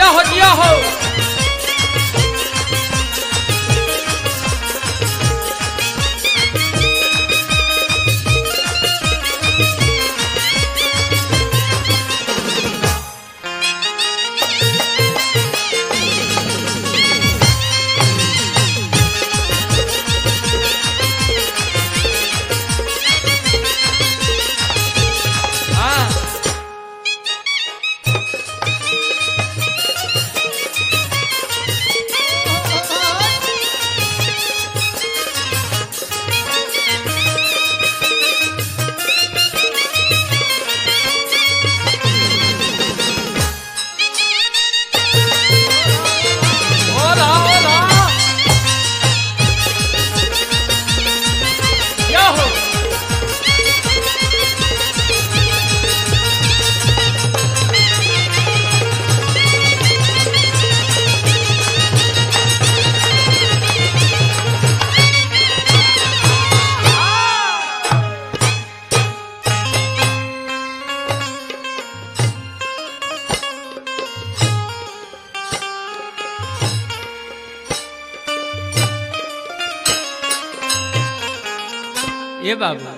जिया हो ये बाबा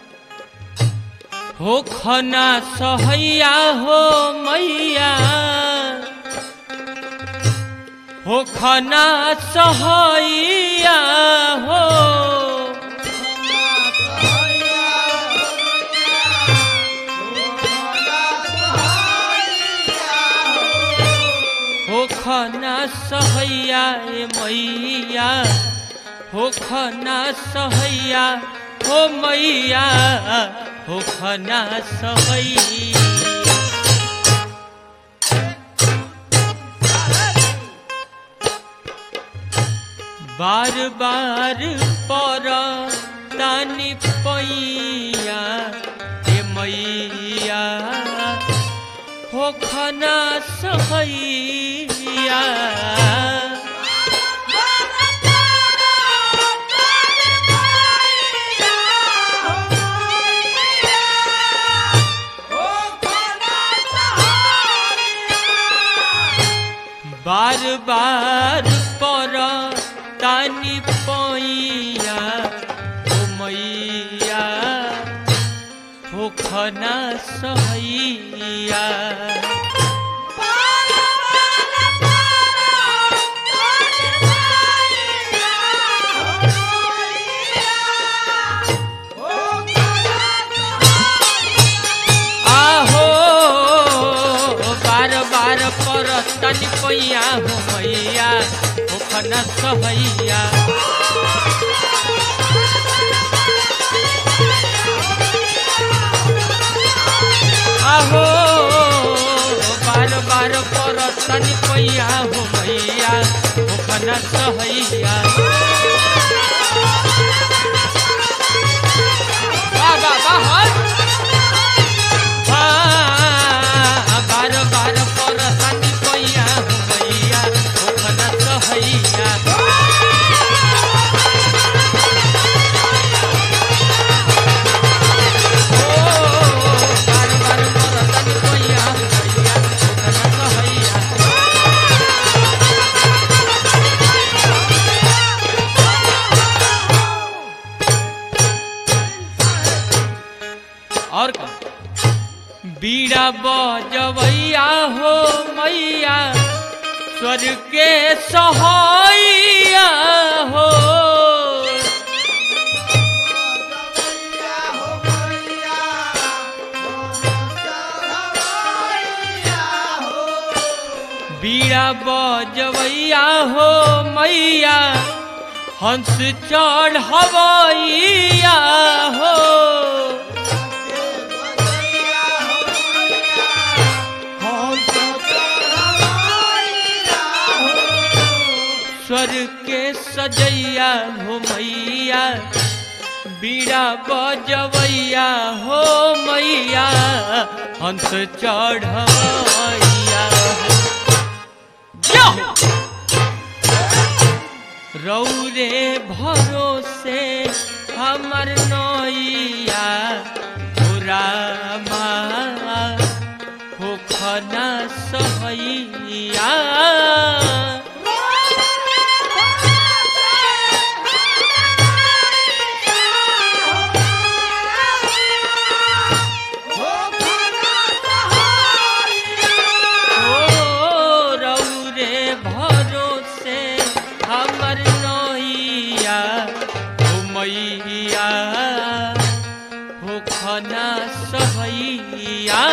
हो खना सहैया हो मैया हो खना सहैया हो हो खना सहैया मैया हो खना सहैया हो मैया हो खना सहैया बार बार पर तानी पैया हे मैया हो खना सहैया बार बार पर तानी पैया हो मैया हो खना सहैया तनी पैया हो मैया हो खना सहैया आहो बार बार पर तनी पैया हो मैया हो खना सहैया बाबा बाहर बार बार पर तनी पैया हो मैया हो खना सहैया और बीड़ा बजवैया हो मैया स्वर के सहैया हो बीड़ा बजवैया हो मैया हंस चढ़वैया हो स्वर के सजैया हो मैया बीड़ा बजवैया हो मैया हंस चढ़वैया रौरे भरोसे हमर नैया हो रामा हो खना सहैया सहैया मैया होखना सहैया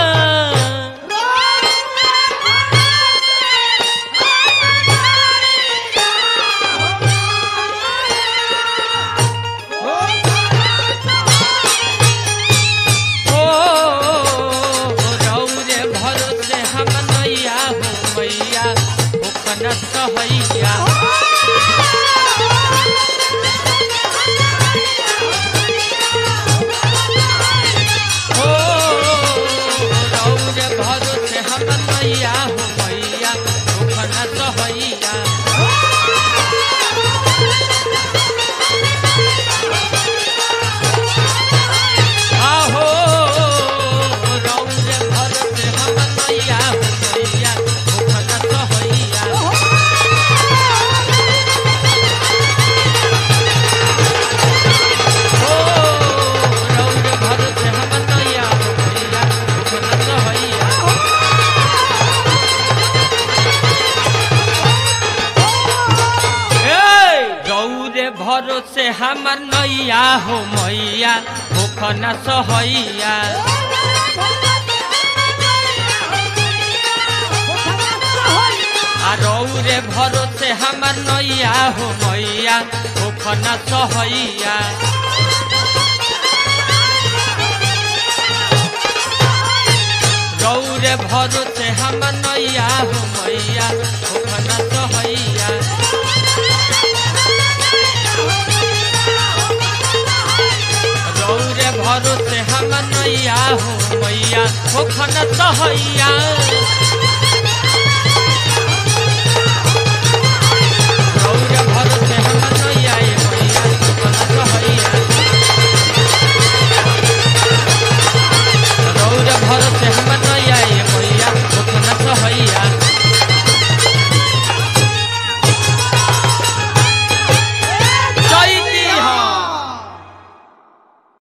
रौरे भरोसे हम नैया हो मैया होखना सहैया मैया हो मैया होखना सहैया आहो रौरे भरोसे हम मैया हो मैया होखना सहैया रौरे भरोसे हम मैया हो मैया होखना सहैया भरोसे हमर नैया हो मैया होखना सहैया रौरे भरोसे हमर नैया हो मैया होखना सहैया रौरे भरोसे हमर नैया हो मैया होखना सहैया रौरे भरोसे हम नैया हो मैया होखना सहैया